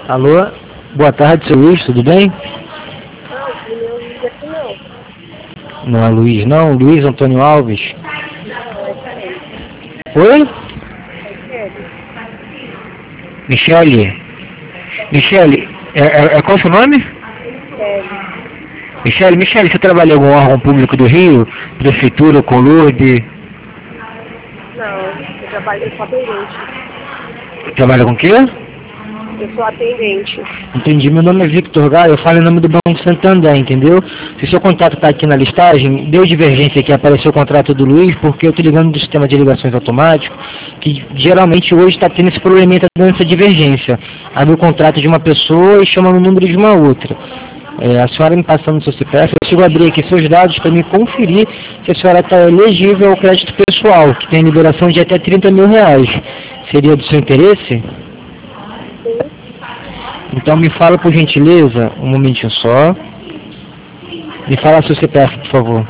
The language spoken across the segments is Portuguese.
Alô? Boa tarde, seu Luiz, tudo bem? Não, meu Luiz aqui não. Não é Luiz, não. Luiz Antônio Alves. Não, é Kelly. Oi? É Kelly. Michele? Michele, qual o seu nome? Kelly. Michele, você trabalha em algum órgão público do Rio? Prefeitura, Colurde? Não, eu sou atendente. Trabalha com o quê? Eu sou atendente. Entendi, meu nome é Victor Gaio, eu falo em nome do Banco Santander, entendeu? Se seu contrato está aqui na listagem, deu divergência aqui, apareceu o contrato do Luiz, porque eu estou ligando do sistema de ligações automático, que geralmente hoje está tendo esse probleminha, está dando essa divergência. Abre o contrato de uma pessoa e chama no número de uma outra. A senhora me passando o seu CPF, eu consigo abrir aqui seus dados para me conferir se a senhora está elegível ao crédito pessoal, que tem liberação de até R$30 mil. Seria do seu interesse? Sim. Então me fala, por gentileza, um momentinho só. Me fala seu CPF, por favor.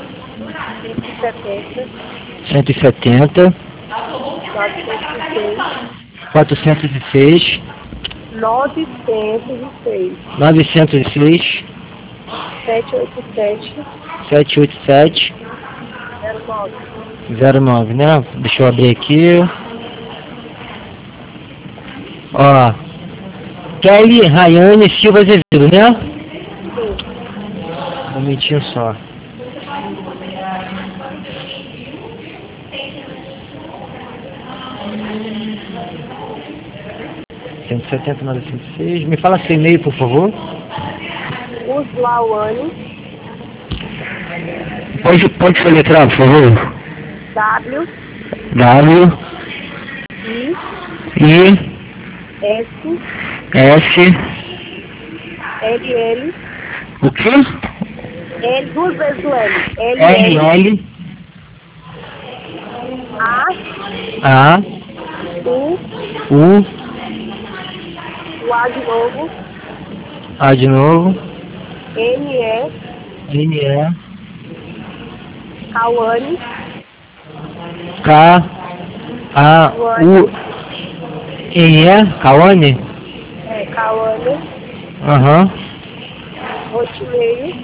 170, 170, 406, 906, 906, 787, 787, 09. 09, né? Deixa eu abrir aqui. Ó, Kelly Rayane Silva Azevedo, né? Sim. Um momentinho só. R$170, 906. Me fala seu e-mail, por favor. Uslauane, Pode soletrar, por favor. W, W, I, S, S, L, L, o quê? L, duas vezes o L, L, L, L, A, A, U, U, o A de novo, A de novo, N, E, N, E, Cauane, K, A, U, N, E, Kawane? Cauane, Aham. Hotmail,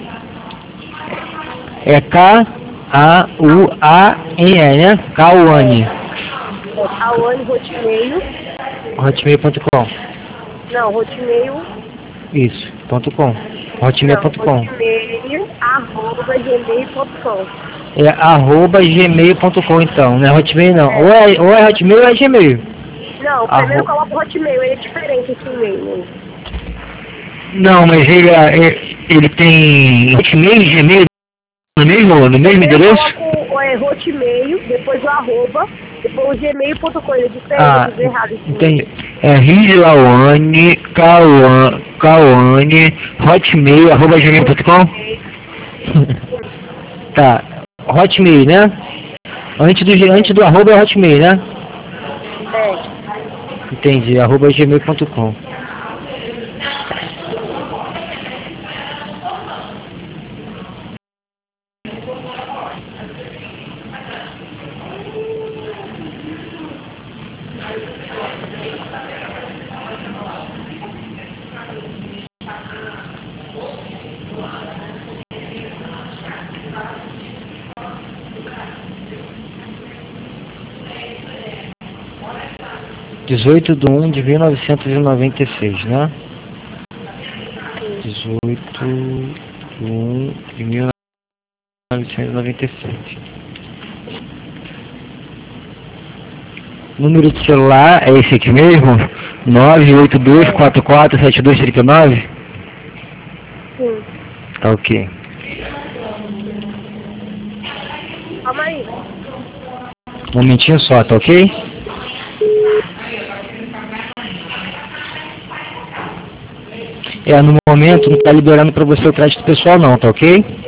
É K, A, U, A, N, E, né? Kawane. Cauane, Hotmail, Hotmail.com. não, Hotmail, Isso, .com. não, Hotmail.com. Hotmail, @gmail.com. É @gmail.com então, não é Hotmail não. Ou é Hotmail ou é Gmail. Não, primeiro coloca o Hotmail, ele é diferente esse e-mail. Não, mas ele tem Hotmail e Gmail no mesmo endereço? Coloca o Hotmail, depois o arroba, depois o gmail.com, ele é diferente, Ah, errado. entendi. É Rizlawane, Kawane, Hotmail, @gmail.com? Tá, Hotmail, né? Antes do arroba é Hotmail, né? Entendi, @gmail.com. Sim. 18/1/1996, né? 18/1/1997. Número de celular é esse aqui mesmo? 982447239? Sim. Tá ok. Calma aí. Um momentinho só, tá ok? No momento não tá liberando pra você o crédito pessoal não, tá ok?